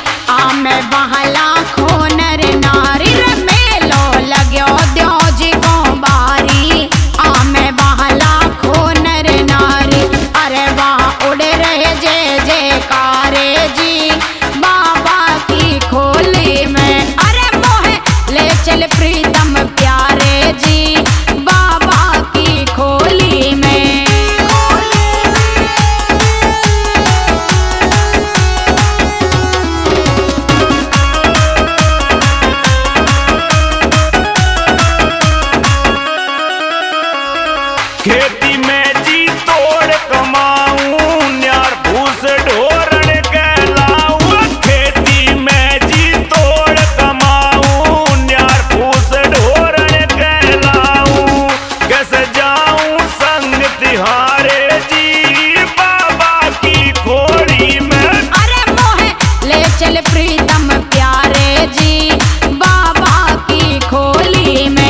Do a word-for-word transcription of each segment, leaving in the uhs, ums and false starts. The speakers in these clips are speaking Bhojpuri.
आमे वहाँ लाखों नर नारी रे मेलो लगो द्यो जी को बारी आमे वहाँ लाखों नर नारी अरे वहाँ उड़ रहे जय जयकारे जी बाबा की खोली में अरे मोहे ले चल प्रीतम प्यारे जी बाबा की खोली में। खेती में जी तोड़ कमाऊं न्यार भूस ढोरण कहलाऊं खेती में जी तोड़ कमाऊं न्यार भूस ढोरण कहलाऊं कैसे जाऊं संग तिहारे जी बाबा की खोड़ी में अरे मोहे ले चल प्रीतम प्यारे जी बाबा की खोली में।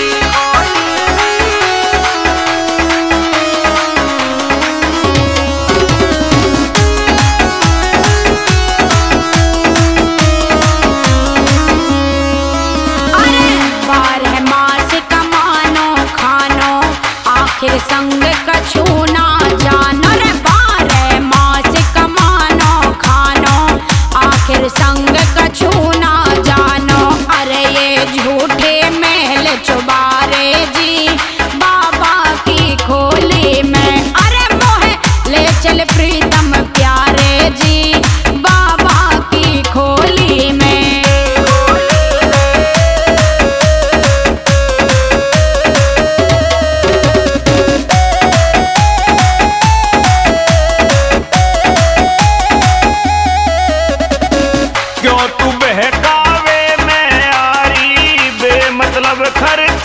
बारह मास कमानो खानो आखिर संग कछु ना जानो रे बारह मास कमानो खानो आखिर संग कछु ना जानो अरे ये झूठे महल चुबारे जी बाबा की खोली में अरे मोहे ले चल प्रीतम प्यारे जी बाबा की खोली में। क्यों तू बहकावे में आरी बेमतलब खर्च